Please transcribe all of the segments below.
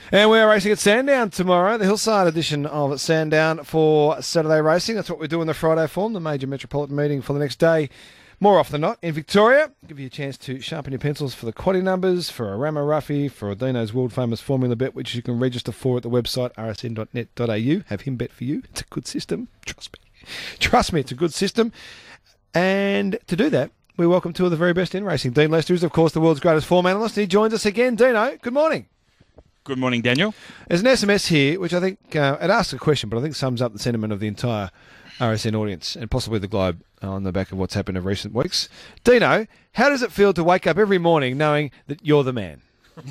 And we're racing at Sandown tomorrow, the Hillside edition of Sandown for Saturday racing. That's what we do in the Friday form, the major metropolitan meeting for the next day. More often than not, in Victoria. Give you a chance to sharpen your pencils for the quaddie numbers, for a Rama Ruffy, for a Dino's world-famous formula bet, which you can register for at the website rsn.net.au. Have him bet for you. It's a good system. Trust me. Trust me, it's a good system. And to do that, we welcome two of the very best in racing. Dean Lester is, of course, the world's greatest form analyst. He joins us again. Dino, good morning. Good morning, Daniel. There's an SMS here, which I think, it asks a question, but I think sums up the sentiment of the entire RSN audience and possibly the globe on the back of what's happened in recent weeks. Dino, how does it feel to wake up every morning knowing that you're the man?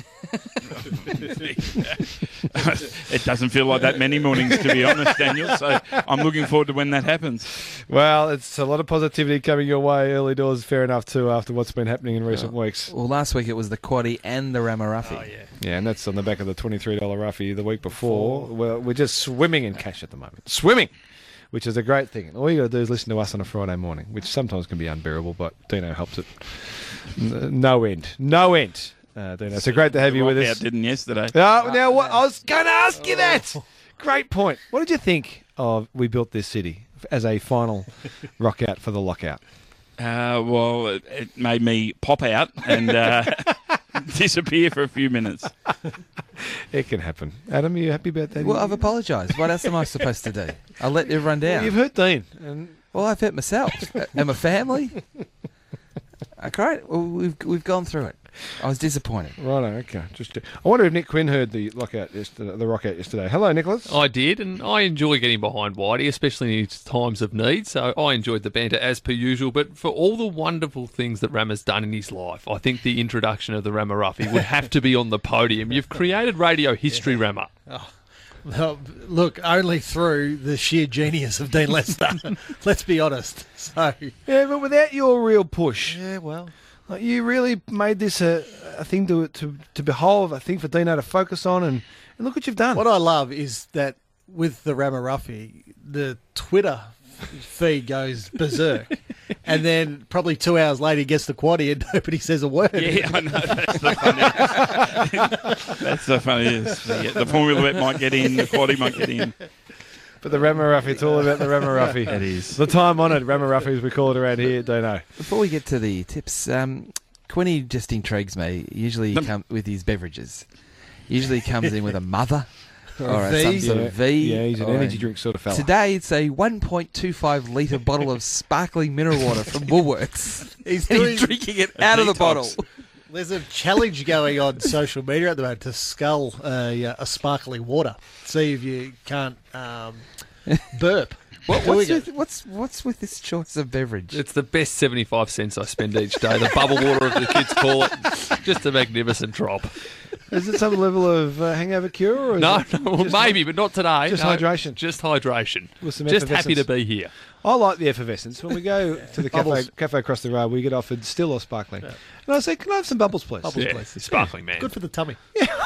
It doesn't feel like that many mornings, to be honest, Daniel, so I'm looking forward to when that happens. Well, it's a lot of positivity coming your way early doors, fair enough, too, after what's been happening in recent weeks. Well, last week it was the quaddie and the Rama Ruffy. Oh, yeah. Yeah, and that's on the back of the $23 Ruffy the week before. Well, we're just swimming in cash at the moment. Swimming! Which is a great thing. And all you got to do is listen to us on a Friday morning, which sometimes can be unbearable, but Dino helps it. No end. No end. Dino, so great to have you with us. Didn't yesterday. Now, what I was going to ask you that. Great point. What did you think of We Built This City as a final rock out for the lockout? Well, it made me pop out and disappear for a few minutes. It can happen. Adam, are you happy about that? Well, I've apologised. What else am I supposed to do? I'll let everyone down. Well, you've hurt Dean. And Well, I've hurt myself and my family. Great. Well, we've gone through it. I was disappointed. Righto, okay. I wonder if Nick Quinn heard the lockout yesterday, the rock out yesterday. Hello, Nicholas. I did, and I enjoy getting behind Whitey, especially in his times of need, so I enjoyed the banter as per usual, but for all the wonderful things that Rama's done in his life, I think the introduction of the Rama Ruffy would have to be on the podium. You've created radio history, Rama. Oh. Well, look, only through the sheer genius of Dean Lester. Let's be honest. So, Yeah, but without your real push. yeah, well, Like, you really made this a thing to behold, a thing for Dino to focus on, and look what you've done. what I love is that with the Rama Ruffy, the Twitter feed goes berserk. And then probably 2 hours later he gets the quaddie and nobody says a word. Yeah, I know. That's the funniest. That's the funniest. The formula bet might get in, the quaddie might get in. But the Rama Ruffy, it's all about the Rama Ruffy. It is. The time-honoured Rama Ruffy, as we call it around here, Dino. Before we get to the tips, Quinny just intrigues me. Usually he comes with his beverages. Usually he comes in with a mother or V. some sort of V. Yeah, he's an or energy drink sort of fella. Today it's a 1.25 litre bottle of sparkling mineral water from Woolworths. He's And doing, he's drinking it out of the detox. bottle. there's a challenge going on social media at the moment to scull a sparkling water. See if you can't burp. What's with this choice of beverage? It's the best 75 cents I spend each day. The bubble water, as the kids call it. Just a magnificent drop. Is it some level of hangover cure? Or is No, it well, just maybe, but not today. just No, hydration? Just hydration. With some Just happy to effervescence? be here. I like the effervescence. When we go to the cafe across the road, we get offered still or sparkling. And I say, can I have some bubbles, please? Bubbles, Yeah, please. sparkling man. Good for the tummy.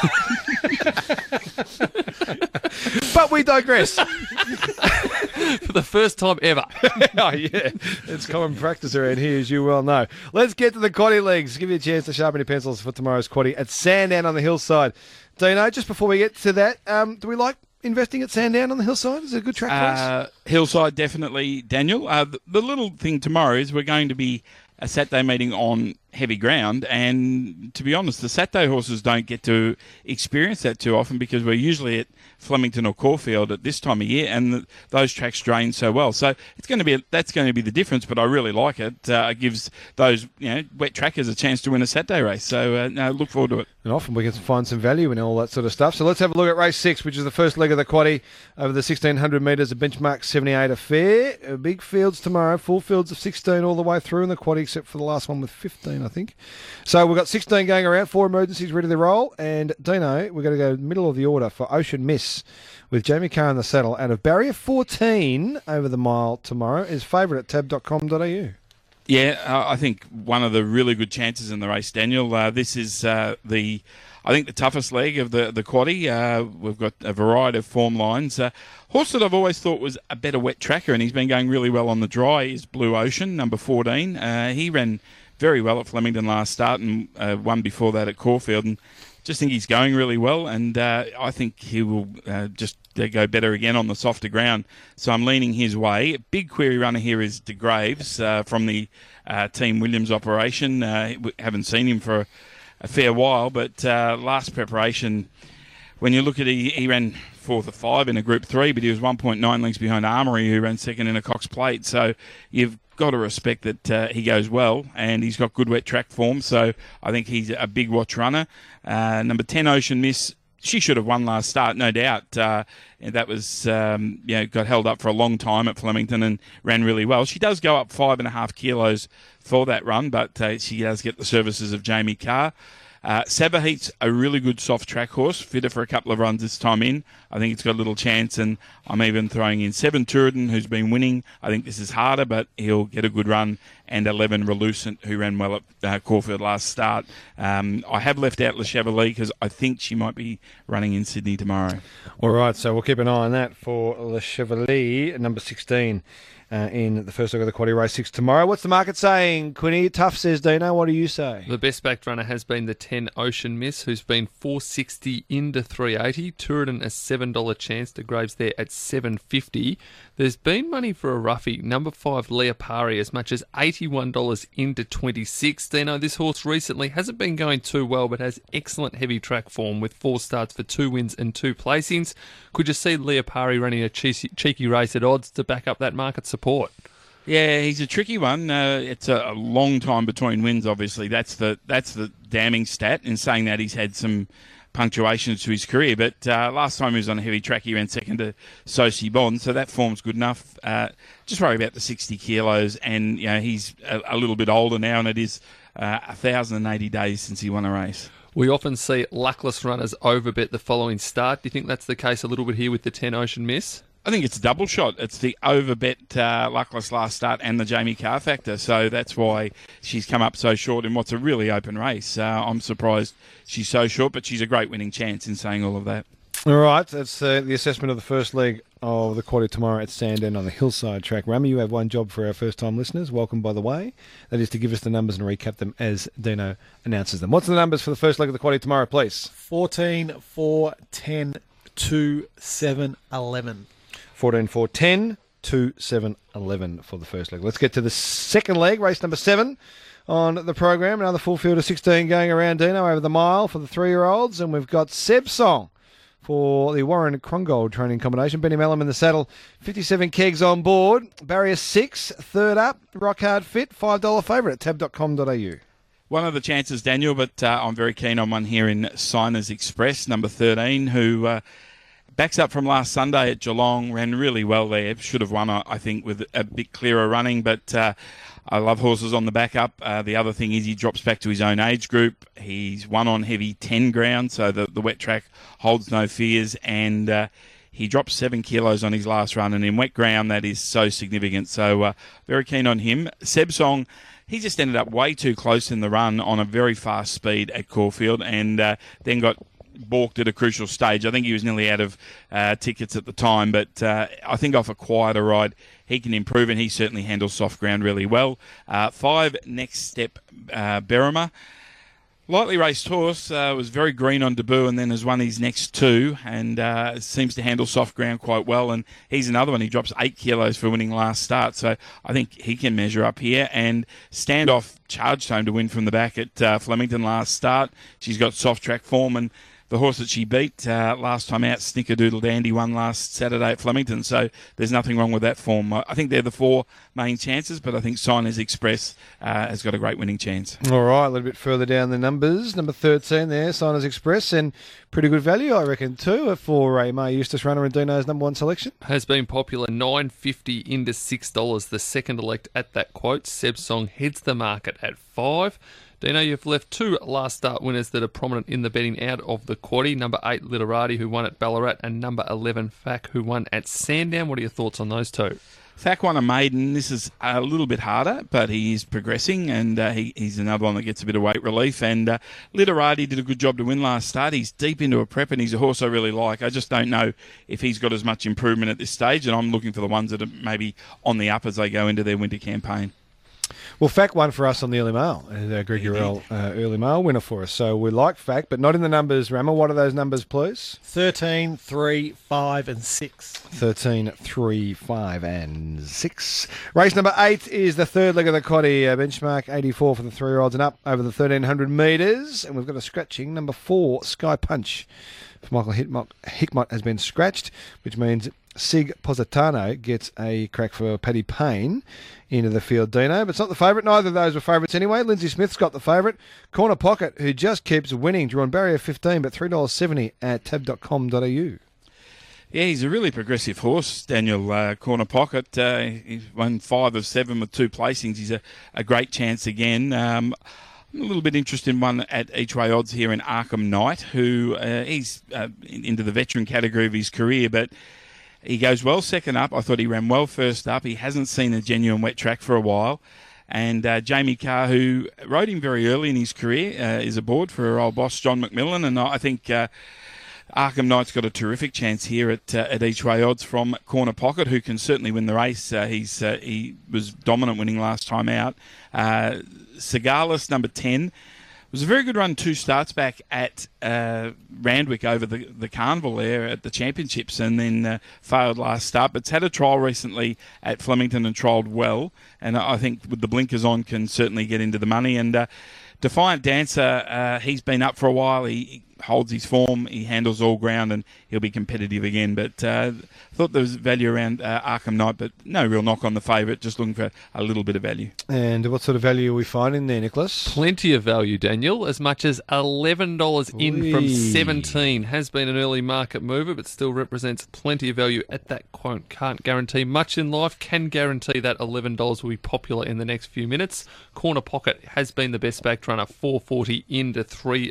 But we digress. For the first time ever. Oh, yeah. It's common practice around here, as you well know. Let's get to the quaddie leagues. Give you a chance to sharpen your pencils for tomorrow's quaddie at Sandown on the Hillside. Dino, just before we get to that, do we like investing at Sandown on the Hillside? Is it a good track for us? Hillside, definitely, Daniel. The little thing tomorrow is we're going to be a Saturday meeting on heavy ground, and to be honest, the Saturday horses don't get to experience that too often because we're usually at Flemington or Caulfield at this time of year, and those tracks drain so well. So that's going to be the difference. But I really like it. It gives those wet trackers a chance to win a Saturday race. So look forward to it. And often we can find some value in all that sort of stuff. So let's have a look at race 6, which is the first leg of the quaddie over the 1,600 metres, a benchmark 78 affair. Big fields tomorrow, full fields of 16 all the way through in the quaddie, except for the last one with 15, I think. So we've got 16 going around, 4 emergencies ready to roll. And Dino, we're going to go middle of the order for Ocean Miss with Jamie Carr in the saddle. Out of barrier 14 over the mile tomorrow is favourite at tab.com.au. Yeah, I think one of the really good chances in the race, Daniel. This is the toughest leg of the quaddie. We've got a variety of form lines. Horse that I've always thought was a better wet tracker, and he's been going really well on the dry, is Blue Ocean, number 14. He ran very well at Flemington last start and won before that at Caulfield. And just think he's going really well, and I think he will just go better again on the softer ground. So I'm leaning his way. Big query runner here is De Graves from the Team Williams operation. We haven't seen him for a fair while, but last preparation, when you look at he ran 4th of 5 in a Group 3, but he was 1.9 lengths behind Armory, who ran second in a Cox Plate. So you've got to respect that he goes well, and he's got good wet track form. So I think he's a big watch runner. Number 10, Ocean Miss. She should have won last start, no doubt. And that was, got held up for a long time at Flemington and ran really well. She does go up 5.5 kilos for that run, but she does get the services of Jamie Carr. Sabaheat's a really good soft track horse, fitter for a couple of runs this time in. I think it's got a little chance, and I'm even throwing in 7 Turidin, who's been winning. I think this is harder, but he'll get a good run, and 11 Relucent, who ran well at Caulfield last start. I have left out Le Chevalier because I think she might be running in Sydney tomorrow. All right, so we'll keep an eye on that for Le Chevalier, number 16. In the first look of the quaddy race 6 tomorrow. What's the market saying, Quinny? Tough, says Dino. What do you say? The best backed runner has been the 10 Ocean Miss, who's been $4.60 into $3.80. Turidin a $7 chance. De Graves there at $7.50. There's been money for a roughie. Number 5 Leopari as much as $81 into $26. Dino, this horse recently hasn't been going too well, but has excellent heavy track form with 4 starts for 2 wins and 2 placings. Could you see Leopari running a cheeky race at odds to back up that market support? Yeah, he's a tricky one. It's a long time between wins, obviously. That's the damning stat. In saying that, he's had some punctuations to his career, but last time he was on a heavy track, he ran second to Sosi Bond, so that form's good enough. Just worry about the 60 kilos, and he's a little bit older now, and it is 1,080 days since he won a race. We often see luckless runners overbet the following start. Do you think that's the case a little bit here with the 10 Ocean Miss? I think it's a double shot. It's the overbet luckless last start and the Jamie Carr factor. So that's why she's come up so short in what's a really open race. I'm surprised she's so short, but she's a great winning chance in saying all of that. All right, that's the assessment of the first leg of the quaddy tomorrow at Sandown on the Hillside track. Rami, you have one job for our first-time listeners. Welcome, by the way. That is to give us the numbers and recap them as Dino announces them. What's the numbers for the first leg of the quaddy tomorrow, please? 14, 4, 10, 2, 7, 11. 14, 4, 10, 2, 7, 11 for the first leg. Let's get to the second leg, race number 7 on the program. Another full field of 16 going around, Dino, over the mile for the 3-year-olds. And we've got Seb Song for the Warren Krongold training combination. Benny Mellum in the saddle, 57 kegs on board. Barrier 6, third up, Rock Hard Fit, $5 favourite at tab.com.au. One of the chances, Daniel, but I'm very keen on one here in Signers Express, number 13, who backs up from last Sunday at Geelong, ran really well there. Should have won, I think, with a bit clearer running, but I love horses on the back up. The other thing is he drops back to his own age group. He's won on heavy 10 ground, so the wet track holds no fears, and he dropped 7 kilos on his last run, and in wet ground that is so significant. So very keen on him. Seb Song, he just ended up way too close in the run on a very fast speed at Caulfield, and then got balked at a crucial stage. I think he was nearly out of tickets at the time, but I think off a quieter ride he can improve, and he certainly handles soft ground really well. 5, Next Step Berrima. Lightly raced horse, was very green on debut and then has won his next 2 and seems to handle soft ground quite well. And he's another one. He drops 8 kilos for winning last start. So I think he can measure up here. And Standoff charged home to win from the back at Flemington last start. She's got soft track form, and the horse that she beat last time out, Snickerdoodle Dandy, won last Saturday at Flemington. So there's nothing wrong with that form. I think they're the 4 main chances, but I think Signers Express has got a great winning chance. All right, a little bit further down the numbers. Number 13 there, Signers Express, and pretty good value, I reckon, too, for a May Eustace runner and Dino's number 1 selection. Has been popular, $9.50 into $6. The second elect at that quote. Seb Song heads the market at $5. Dino, you've left 2 last start winners that are prominent in the betting out of the quaddie. Number 8, Literati, who won at Ballarat, and number 11, Fack, who won at Sandown. What are your thoughts on those 2? Fack won a maiden. This is a little bit harder, but he is progressing, and he's another one that gets a bit of weight relief. And Literati did a good job to win last start. He's deep into a prep, and he's a horse I really like. I just don't know if he's got as much improvement at this stage, and I'm looking for the ones that are maybe on the up as they go into their winter campaign. Well, Fact won for us on the early mail. Greg Urell, early mail winner for us. So we like Fact, but not in the numbers, Rama. What are those numbers, please? 13, 3, 5 and 6. 13, 3, 5 and 6. Race number 8 is the third leg of the quaddie. Benchmark 84 for the 3-year-olds and up over the 1,300 metres. And we've got a scratching. Number 4, Sky Punch for Michael Hickmott has been scratched, which means Sig Positano gets a crack for Paddy Payne into the field, Dino. But it's not the favourite. Neither of those were favourites anyway. Lindsay Smith's got the favourite. Corner Pocket, who just keeps winning. Drew on barrier 15, but $3.70 at tab.com.au. Yeah, he's a really progressive horse, Daniel. Corner Pocket. He's won 5 of 7 with 2 placings. He's a great chance again. I'm a little bit interested in one at each way odds here in Arkham Knight, who he's into the veteran category of his career, but he goes well second up. I thought he ran well first up. He hasn't seen a genuine wet track for a while. And Jamie Carr, who rode him very early in his career, is aboard for our old boss, John McMillan. And I think Arkham Knight's got a terrific chance here at each way odds from Corner Pocket, who can certainly win the race. He was dominant winning last time out. Cigalis, number 10. It was a very good run 2 starts back at Randwick over the carnival there at the championships, and then failed last start. But it's had a trial recently at Flemington and trialled well, and I think with the blinkers on can certainly get into the money. And Defiant Dancer, he's been up for a while. He holds his form, he handles all ground, and he'll be competitive again. But thought there was value around Arkham Knight, but no real knock on the favourite, just looking for a little bit of value. And what sort of value are we finding there, Nicholas? Plenty of value, Daniel. As much as $11 in from 17 has been an early market mover, but still represents plenty of value at that quote. Can't guarantee much in life, can guarantee that $11 will be popular in the next few minutes. Corner Pocket has been the best backed runner, $4.40 into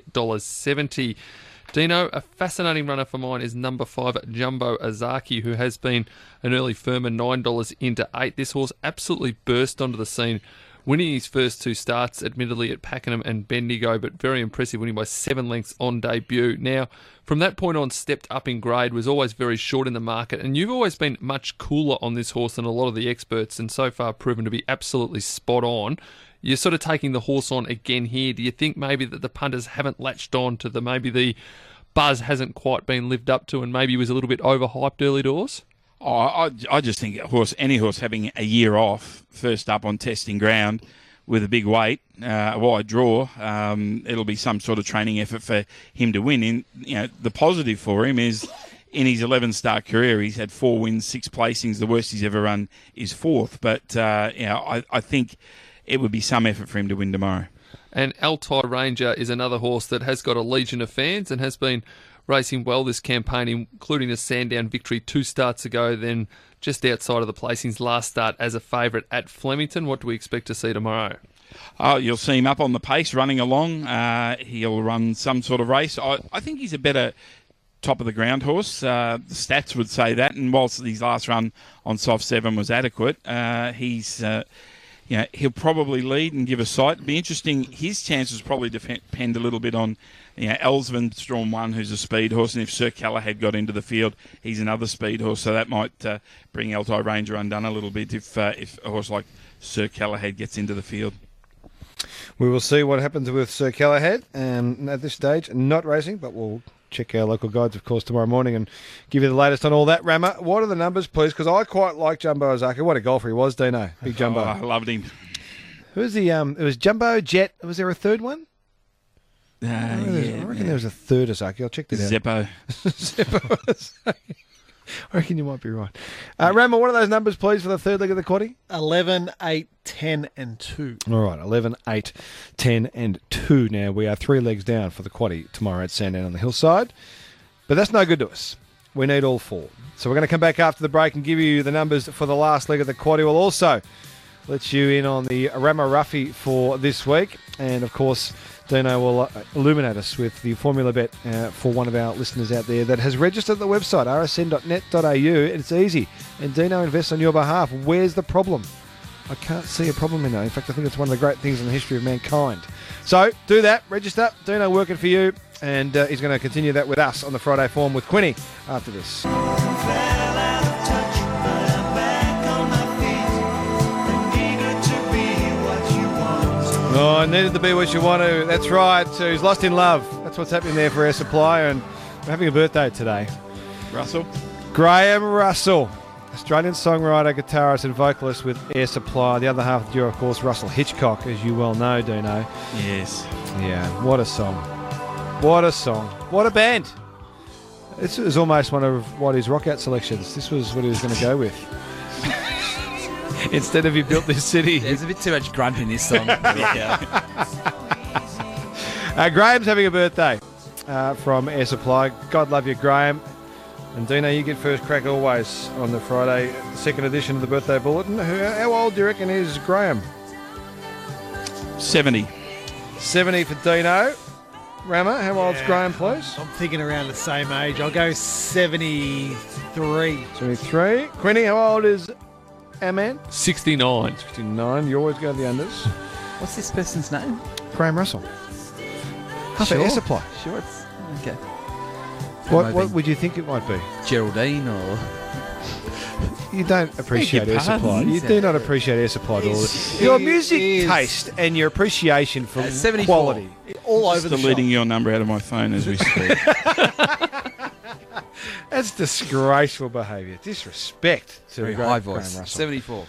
$3.70. Dino, a fascinating runner for mine is number 5, Jumbo Azaki, who has been an early firmer, $9 into $8. This horse absolutely burst onto the scene, winning his first 2 starts, admittedly at Pakenham and Bendigo, but very impressive, winning by 7 lengths on debut. Now, from that point on, stepped up in grade, was always very short in the market, and you've always been much cooler on this horse than a lot of the experts, and so far proven to be absolutely spot on. You're sort of taking the horse on again here. Do you think maybe that the punters haven't latched on to maybe the buzz hasn't quite been lived up to, and maybe was a little bit overhyped early doors? I just think any horse having a year off, first up on testing ground with a big weight, a wide draw, it'll be some sort of training effort for him to win. The positive for him is in his 11-start career, he's had 4 wins, 6 placings. The worst he's ever run is 4th. But I think it would be some effort for him to win tomorrow. And Altai Ranger is another horse that has got a legion of fans and has been racing well this campaign, including a Sandown victory 2 starts ago, then just outside of the placings last start as a favourite at Flemington. What do we expect to see tomorrow? Oh, you'll see him up on the pace, running along. He'll run some sort of race. I think he's a better top-of-the-ground horse. The stats would say that, and whilst his last run on soft 7 was adequate, he'll probably lead and give a sight. It'd be interesting. His chances probably depend a little bit on Elsven Storm 1, who's a speed horse, and if Sir Galahad got into the field, he's another speed horse, so that might bring Altai Ranger undone a little bit if a horse like Sir Galahad gets into the field. We will see what happens with Sir Galahad. At this stage, not racing, but we'll check our local guides, of course, tomorrow morning and give you the latest on all that. Rama, what are the numbers, please? Because I quite like Jumbo Azaki. What a golfer he was, Dino. Big Jumbo. Oh, I loved him. Who's the? It was Jumbo, Jet. Was there a third one? I reckon there was a third Azaki. I'll check that out. Zeppo. Zeppo Azaki. I reckon you might be right. Rama, what are those numbers, please, for the third leg of the quaddie? 11, 8, 10 and 2. All right, 11, 8, 10 and 2. Now, we are 3 legs down for the quaddie tomorrow at Sandown on the Hillside. But that's no good to us. We need all 4. So we're going to come back after the break and give you the numbers for the last leg of the quaddie. We'll also let you in on the Rama Ruffy for this week. And, of course, Dino will illuminate us with the Formula Bet for one of our listeners out there that has registered the website, rsn.net.au, and it's easy. And Dino invests on your behalf. Where's the problem? I can't see a problem in that. In fact, I think it's one of the great things in the history of mankind. So, do that. Register. Dino working for you. And he's going to continue that with us on the Friday Form with Quinny after this. Fell out of touch, but I'm back on my feet and eager to be what you Oh, needed to be what you want to. That's right. So he's lost in love. That's what's happening there for Air Supply, and we're having a birthday today. Russell? Graham Russell, Australian songwriter, guitarist and vocalist with Air Supply. The other half of the duo, of course, Russell Hitchcock, as you well know, Dino. Yes. Yeah, what a song. What a song. What a band. This was almost one of Whitey's rock-out selections. This was what he was going to go with. Instead of "You Built This City." There's a bit too much grunt in this song. Graham's having a birthday from Air Supply. God love you, Graham. And Dino, you get first crack always on the Friday, second edition of the Birthday Bulletin. How old do you reckon is Graham? 70. 70 for Dino. Rammer, how old's Graham, please? I'm thinking around the same age. I'll go 73. 73. Quinny, how old is our man? 69. 69. You always go the unders. What's this person's name? Graham Russell. Half Air Supply. Sure, it's okay. What would you think it might be? Geraldine or... You don't appreciate Air Supply. You do not appreciate Air Supply at all. Your music taste and your appreciation for 74. quality. All over Just the deleting shop. your number out of my phone as we speak. That's disgraceful behaviour. Disrespect to Very Graham high voice. Russell. 74.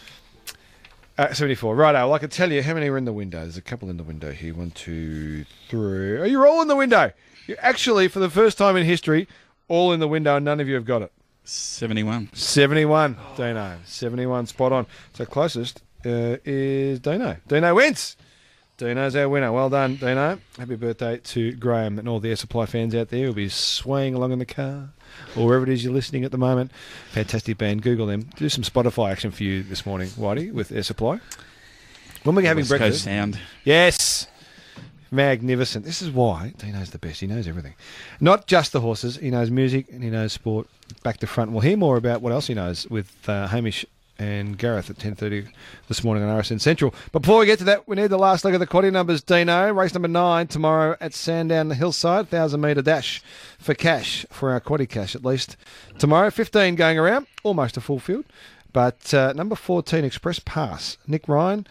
74. Righto. Well, I can tell you how many are in the window. There's a couple in the window here. 1, 2, 3. Oh, you're all in the window. You're actually, for the first time in history, all in the window and none of you have got it. 71. 71. Dino. 71. Spot on. So closest is Dino. Dino wins. Dino's our winner. Well done, Dino. Happy birthday to Graham and all the Air Supply fans out there who'll be swaying along in the car or wherever it is you're listening at the moment. Fantastic band. Google them. Do some Spotify action for you this morning, Whitey, with Air Supply. When we're having West Coast breakfast. sound. Yes. Magnificent. This is why Dino's the best. He knows everything. Not just the horses. He knows music and he knows sport back to front. We'll hear more about what else he knows with Hamish and Gareth at 10:30 this morning on RSN Central. But before we get to that, we need the last leg of the quaddy numbers, Dino. Race number 9 tomorrow at Sandown Hillside. 1,000-metre dash for cash, for our quaddy cash at least. Tomorrow, 15 going around. Almost a full field. But number 14, Express Pass. Nick Ryan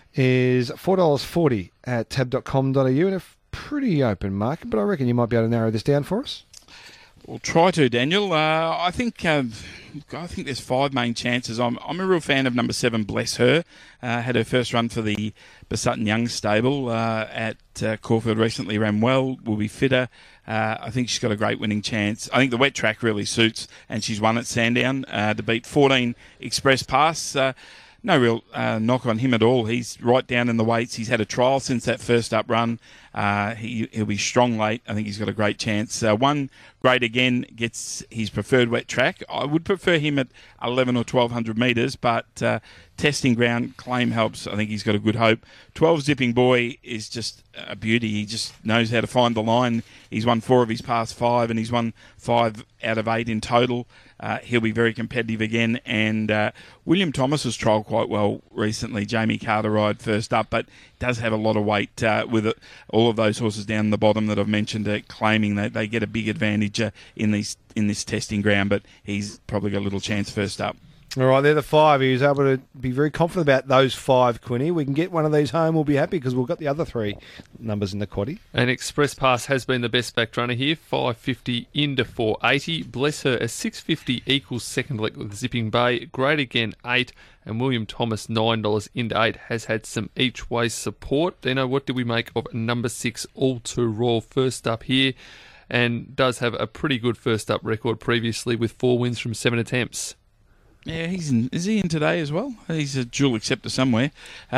is $4.40 at tab.com.au in a pretty open market, but I reckon you might be able to narrow this down for us. We'll try to, Daniel. I think there's 5 main chances. I'm a real fan of number 7, Bless Her. Had her first run for the Besutton Young stable at Caulfield recently. Ran well. Will be fitter. I think she's got a great winning chance. I think the wet track really suits, and she's won at Sandown to beat 14 Express Pass. No real knock on him at all. He's right down in the weights. He's had a trial since that first up run. He'll be strong late. I think he's got a great chance. One Great Again gets his preferred wet track. I would prefer him at 11 or 1,200 metres, but testing ground claim helps. I think he's got a good hope. 12 Zipping Boy is just a beauty. He just knows how to find the line. He's won 4 of his past 5, and he's won 5 out of 8 in total. He'll be very competitive again. And William Thomas has trialled quite well recently. Jamie Carter ride first up, but does have a lot of weight with it. All of those horses down the bottom that I've mentioned are claiming that they get a big advantage in this testing ground, but he's probably got a little chance first up. All right, they're the 5. He was able to be very confident about those 5, Quinny. We can get one of these home. We'll be happy because we've got the other 3 numbers in the quaddie. And Express Pass has been the best backed runner here, 550 into 480. Bless Her, a 650 equals second leg with Zipping Bay. Great Again, 8. And William Thomas, $9 into 8, has had some each way support. Dino, what do we make of number 6, All Too Raw, first up here? And does have a pretty good first up record previously with 4 wins from 7 attempts. Yeah, is he in today as well? He's a dual acceptor somewhere.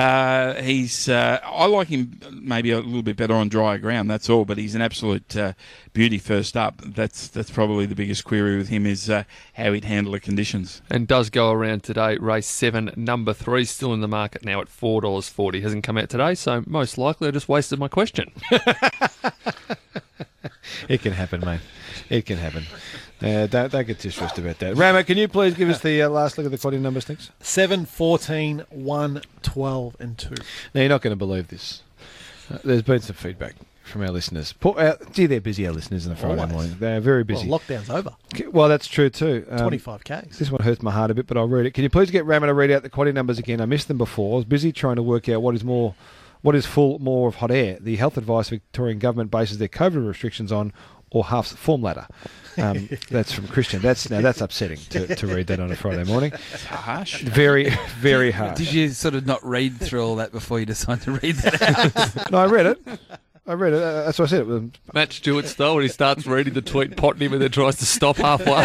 I like him maybe a little bit better on drier ground, that's all, but he's an absolute beauty first up. That's probably the biggest query with him is how he'd handle the conditions. And does go around today, race 7, number 3, still in the market now at $4.40. Hasn't come out today, so most likely I just wasted my question. It can happen, mate. It can happen. Don't get too stressed about that. Ramo, can you please give us the last look at the quaddie numbers, thanks? 7, 14, 1, 12 and 2. Now, you're not going to believe this. There's been some feedback from our listeners. Gee, they're busy, our listeners, on a Friday Always. morning. They're very busy. Well, lockdown's over. Well, that's true too. 25Ks. This one hurts my heart a bit, but I'll read it. Can you please get Ramo to read out the quaddie numbers again? I missed them before. I was busy trying to work out what is more What is full, more of hot air? The health advice the Victorian government bases their COVID restrictions on, or half's form ladder? That's from Christian. That's upsetting to read that on a Friday morning. It's harsh. Very, very harsh. Did you sort of not read through all that before you decided to read that out? No, I read it. That's what I said. It was, Matt Stewart style when he starts reading the tweet, potting him, and then tries to stop halfway.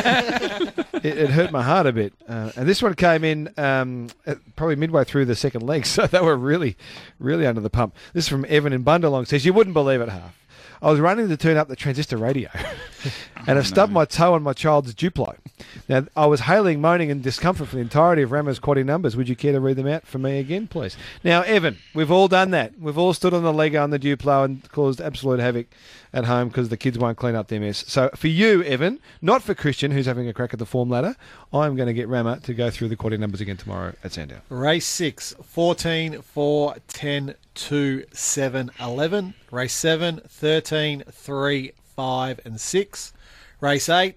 it hurt my heart a bit. And this one came in probably midway through the second leg, so they were really, really under the pump. This is from Evan in Bundalong. Says, you wouldn't believe it, Half. I was running to turn up the transistor radio and I've stubbed my toe on my child's Duplo. Now, I was hailing, moaning in discomfort for the entirety of Rama's quaddy numbers. Would you care to read them out for me again, please? Now, Evan, we've all done that. We've all stood on the Lego on the Duplo and caused absolute havoc at home because the kids won't clean up their mess. So for you, Evan, not for Christian, who's having a crack at the form ladder, I'm going to get Rama to go through the quaddy numbers again tomorrow at Sandown. Race 6, 14, 4, 10, 2, 7, 11. Race 7, 13, 3, 5 and 6. Race 8,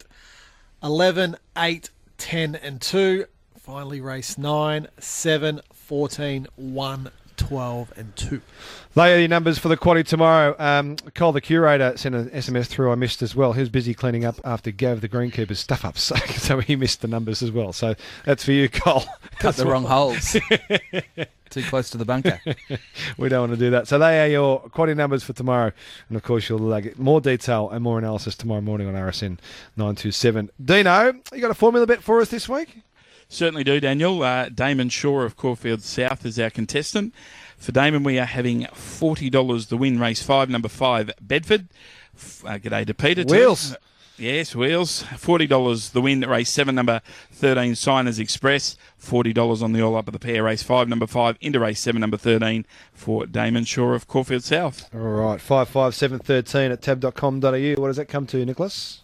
11, 8, 10 and 2. Finally, race 9, 7, 14, 1, 12 and 2. They are your numbers for the quaddy tomorrow. Cole, the curator, sent an SMS through I missed as well. He was busy cleaning up after Gav, the greenkeeper's stuff-ups, so he missed the numbers as well. So that's for you, Cole. Cut the wrong holes. Too close to the bunker. We don't want to do that. So they are your quaddy numbers for tomorrow. And, of course, you'll get more detail and more analysis tomorrow morning on RSN 927. Dino, you got a formula bet for us this week? Certainly do, Daniel. Damon Shaw of Caulfield South is our contestant. For Damon, we are having $40 the win, race 5, number 5, Bedford. G'day to Peter. Wheels. Yes, Wheels. $40 the win, race 7, number 13, Signers Express. $40 on the all-up of the pair, race 5, number 5, into race 7, number 13 for Damon Shaw of Caulfield South. All right, 55713 at tab.com.au. What does that come to, Nicholas?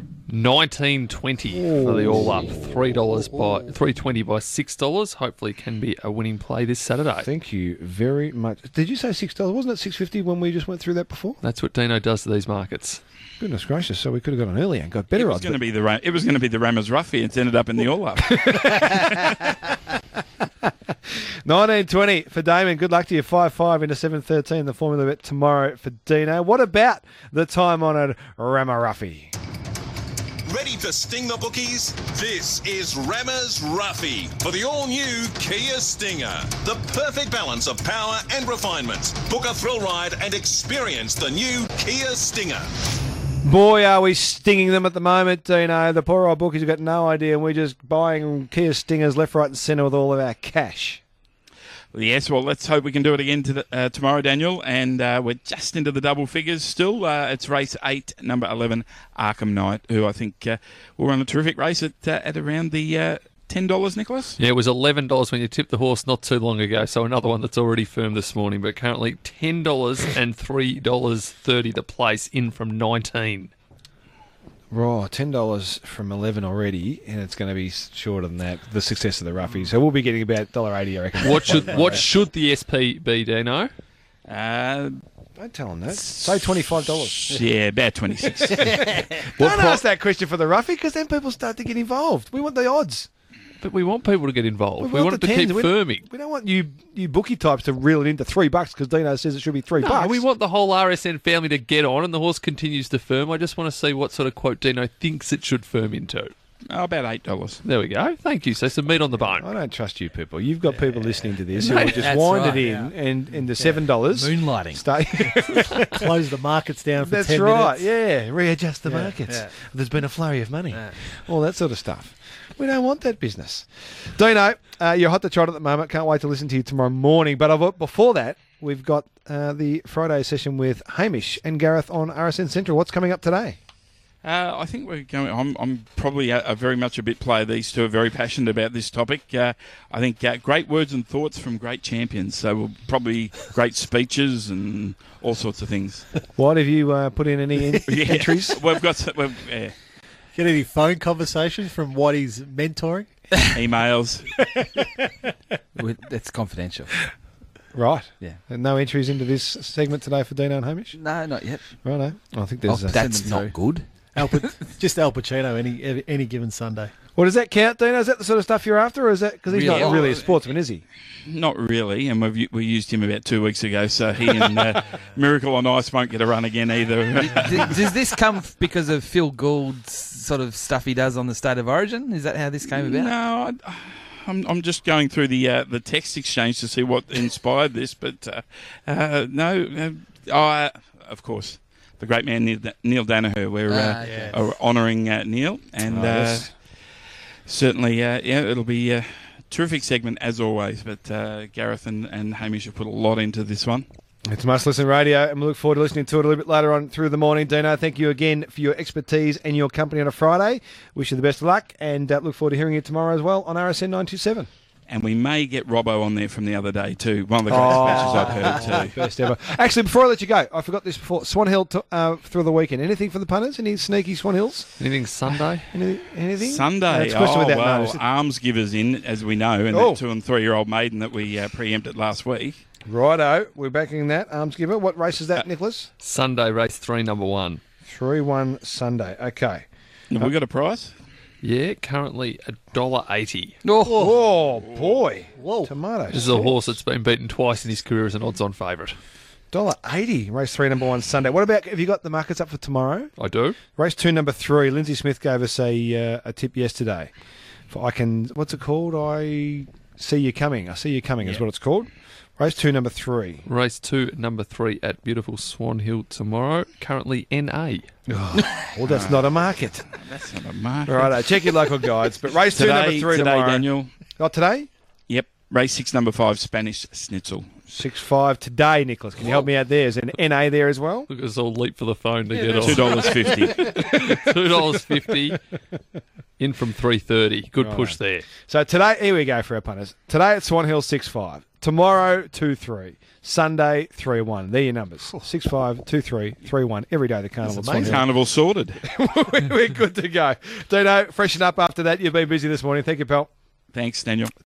19.20 for the all up. $3.20 by $6. Hopefully, can be a winning play this Saturday. Thank you very much. Did you say $6? Wasn't it $6.50 when we just went through that before? That's what Dino does to these markets. Goodness gracious! So we could have got on earlier and got better It was odds. going to be the Rammers Roughie. It's ended up in the all up. 19.20 for Damon. Good luck to you. 5-5 into 7.13. The formula bet tomorrow for Dino. What about the time-honoured Ramaruffy? Ready to sting the bookies? This is Rammer's Roughie for the all-new Kia Stinger. The perfect balance of power and refinement. Book a thrill ride and experience the new Kia Stinger. Boy, are we stinging them at the moment, Dino. The poor old bookies have got no idea, and we're just buying Kia Stingers left, right and centre with all of our cash. Yes, well, let's hope we can do it again tomorrow, Daniel. And we're just into the double figures still. It's race 8, number 11, Arkham Knight, who I think will run a terrific race at around the $10, Nicholas? Yeah, it was $11 when you tipped the horse not too long ago, so another one that's already firm this morning, but currently $10 and $3.30 the place, in from 19. Right, $10 from 11 already, and it's going to be shorter than that, the success of the Roughie. So we'll be getting about $1.80, I reckon. What should the SP be, Dino? Don't tell them that. Say $25. Yeah, about 26. Don't ask that question for the Roughie, because then people start to get involved. We want the odds. But we want people to get involved. We want it the to keep tens. firming. We don't want you bookie types to reel it into $3 because Dino says it should be $3. No, we want the whole RSN family to get on, and the horse continues to firm. I just want to see what sort of quote Dino thinks it should firm into. Oh, about $8. There we go. Thank you. So some meat on the bone. I don't trust you people. You've got people listening to this who Mate, will just that's wind right, it in and the $7. Moonlighting. Stay. Close the markets down for That's 10 right. minutes. Yeah, readjust the markets. yeah. There's been a flurry of money. All that sort of stuff. We don't want that business. Dino, you're hot to trot at the moment. Can't wait to listen to you tomorrow morning. But before that, we've got the Friday session with Hamish and Gareth on RSN Central. What's coming up today? I think we're going. I'm probably very much a bit player. These two are very passionate about this topic. I think great words and thoughts from great champions. So we'll probably great speeches and all sorts of things. What have you put in any entries? We've got Get any phone conversations from what he's mentoring? emails. That's confidential. Right. Yeah. And no entries into this segment today for Dino and Hamish? No, not yet. Righto. I think there's... That's not good. Just Al Pacino any given Sunday. Well, does that count, Dino? Is that the sort of stuff you're after, or is that because he's Really? not really a sportsman, is he? Not really, and we used him about 2 weeks ago, so he and Miracle on Ice won't get a run again either. Does this come because of Phil Gould's sort of stuff he does on the State of Origin? Is that how this came about? No, I'm just going through the text exchange to see what inspired this, but of course, the great man Neil Danaher. We're honouring Neil, and yes. certainly, it'll be a terrific segment as always. But Gareth and Hamish have put a lot into this one. It's Must Listen Radio, and we look forward to listening to it a little bit later on through the morning. Dino, thank you again for your expertise and your company on a Friday. Wish you the best of luck, and look forward to hearing you tomorrow as well on RSN 927. And we may get Robbo on there from the other day too. One of the greatest matches I've heard too. Best ever. Actually, before I let you go, I forgot this before. Swan Hill through the weekend. Anything for the punters? Any sneaky Swan Hills? Anything Sunday? Anything? Sunday. It's a question without well, notice. Almsgivers in, as we know, and that 2 and 3 year old maiden that we preempted last week. Righto, we're backing that. Almsgiver. What race is that, Nicholas? Sunday, race 3, number 1. 3-1 Sunday. Okay. Have we got a price? Yeah, currently $1.80. Oh boy. Whoa. Tomatoes. This is a horse that's been beaten twice in his career as an odds-on favourite. $1.80. Race 3, number 1 Sunday. What about, have you got the markets up for tomorrow? I do. Race 2, number 3. Lindsay Smith gave us a tip yesterday. What's it called? I See You Coming. I See You Coming is what it's called. Race 2, number 3. Race 2, number 3 at beautiful Swan Hill tomorrow. Currently NA. Well, that's not a market. That's not a market. Righto, check your local guides. But race 2, number 3 today, tomorrow. Daniel. Oh, today? Yep. Race 6, number 5, Spanish Schnitzel. 6-5 today, Nicholas. Can you help me out there? Is an NA there as well? Look at us all leap for the phone to get on. $2.50. $2.50. In from 3.30. Good push there. So today, here we go for our punters. Today at Swan Hill, 6-5. Tomorrow, 2-3. Sunday, 3-1. They're your numbers. 6-5, 2-3, 3-1. Every day the carnival. Swan Hill. Carnival sorted. We're good to go. Dino, freshen up after that. You've been busy this morning. Thank you, pal. Thanks, Daniel.